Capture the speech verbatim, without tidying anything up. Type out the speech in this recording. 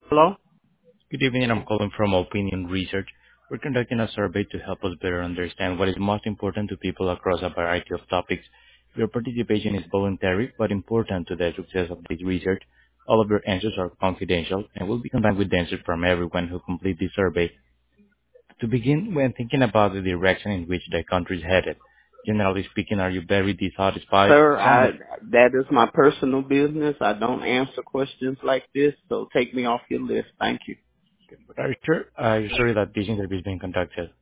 Hello? Good evening. I'm calling from Opinion Research. We're conducting a survey to help us better understand what is most important to people across a variety of topics. Your participation is voluntary but important to the success of this research. All of your answers are confidential and will be combined with answers from everyone who complete this survey. To begin, when thinking about the direction in which the country is headed, generally speaking, are you very dissatisfied, Sir, I somewhat, that is my personal business. I don't answer questions like this, so take me off your list. Thank you. are you sure, are you sure that this interview is being conducted?